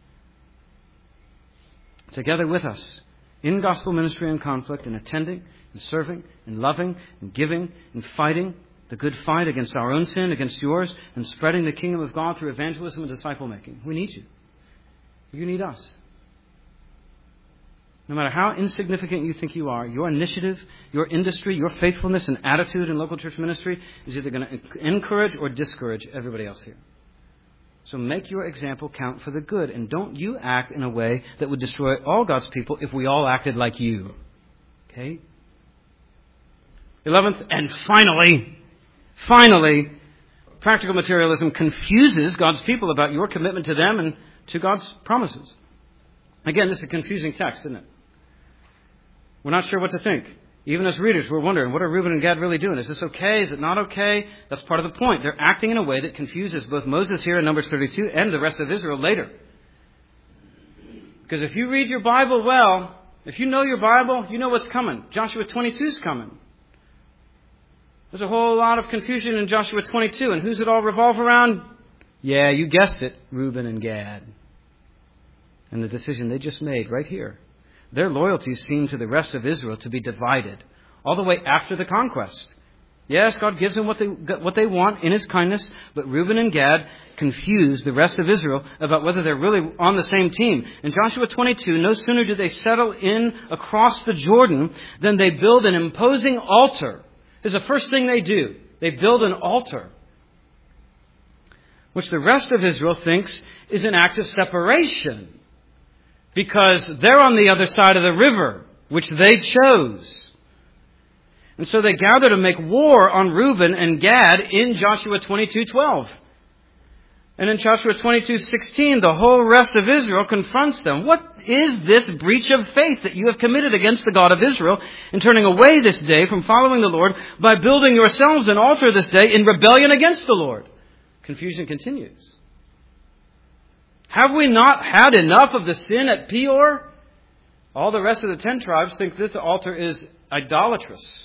Together with us, in gospel ministry and conflict, in attending, in serving, in loving, in giving, in fighting the good fight against our own sin, against yours, and spreading the kingdom of God through evangelism and disciple-making. We need you. You need us. No matter how insignificant you think you are, your initiative, your industry, your faithfulness and attitude in local church ministry is either going to encourage or discourage everybody else here. So make your example count for the good, and don't you act in a way that would destroy all God's people if we all acted like you. Okay? 11th, and finally, practical materialism confuses God's people about your commitment to them and to God's promises. Again, this is a confusing text, isn't it? We're not sure what to think. Even as readers, we're wondering, what are Reuben and Gad really doing? Is this okay? Is it not okay? That's part of the point. They're acting in a way that confuses both Moses here in Numbers 32 and the rest of Israel later. Because if you read your Bible well, if you know your Bible, you know what's coming. Joshua 22 is coming. There's a whole lot of confusion in Joshua 22. And who's it all revolve around? Yeah, you guessed it, Reuben and Gad. And the decision they just made right here. Their loyalties seem to the rest of Israel to be divided all the way after the conquest. Yes, God gives them what they want in His kindness, but Reuben and Gad confuse the rest of Israel about whether they're really on the same team. In Joshua 22, no sooner do they settle in across the Jordan than they build an imposing altar. It's the first thing they do. They build an altar, which the rest of Israel thinks is an act of separation, because they're on the other side of the river, which they chose. And so they gather to make war on Reuben and Gad in Joshua 22:12. And in Joshua 22:16, the whole rest of Israel confronts them. What is this breach of faith that you have committed against the God of Israel in turning away this day from following the Lord by building yourselves an altar this day in rebellion against the Lord? Confusion continues. Have we not had enough of the sin at Peor? All the rest of the 10 tribes think this altar is idolatrous.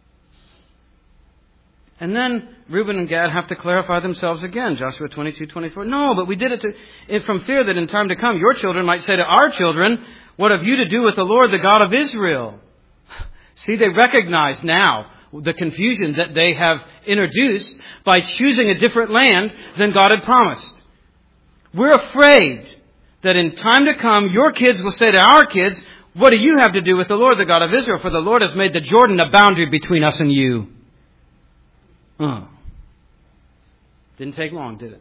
And then Reuben and Gad have to clarify themselves again. Joshua 22:24. No, but we did it from fear that in time to come your children might say to our children, what have you to do with the Lord, the God of Israel? See, they recognize now the confusion that they have introduced by choosing a different land than God had promised. We're afraid that in time to come your kids will say to our kids, what do you have to do with the Lord, the God of Israel? For the Lord has made the Jordan a boundary between us and you. Didn't take long, did it?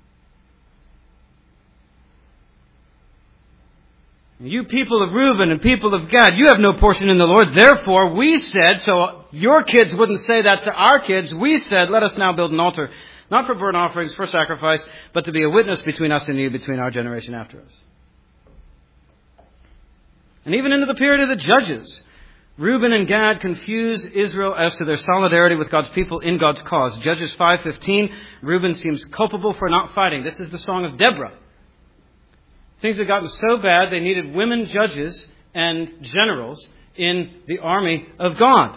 You people of Reuben and people of Gad, you have no portion in the Lord. Therefore, we said, so your kids wouldn't say that to our kids, we said, let us now build an altar, not for burnt offerings, for sacrifice, but to be a witness between us and you, between our generation after us. And even into the period of the Judges, Reuben and Gad confuse Israel as to their solidarity with God's people in God's cause. Judges 5:15, Reuben seems culpable for not fighting. This is the song of Deborah. Things had gotten so bad they needed women judges and generals in the army of God.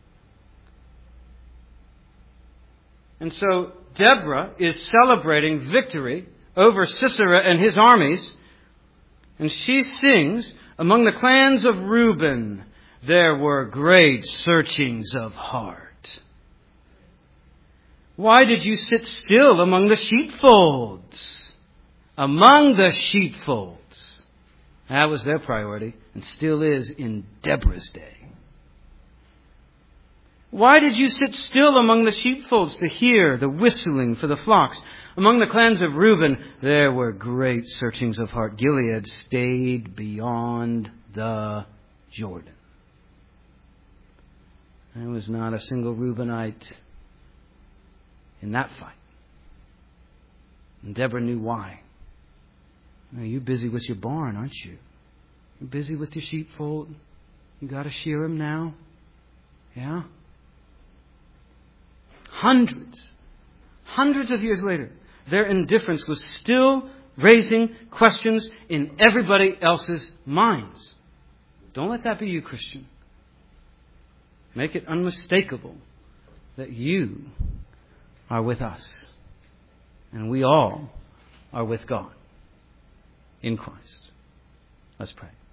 And so Deborah is celebrating victory over Sisera and his armies. And she sings, among the clans of Reuben, there were great searchings of heart. Why did you sit still among the sheepfolds? Among the sheepfolds. That was their priority, and still is in Deborah's day. Why did you sit still among the sheepfolds to hear the whistling for the flocks? Among the clans of Reuben, there were great searchings of heart. Gilead stayed beyond the Jordan. There was not a single Reubenite in that fight. And Deborah knew why. You're busy with your barn, aren't you? You're busy with your sheepfold. You got to shear them now. Yeah? Hundreds of years later, their indifference was still raising questions in everybody else's minds. Don't let that be you, Christian. Make it unmistakable that you are with us. And we all are with God in Christ. Let's pray.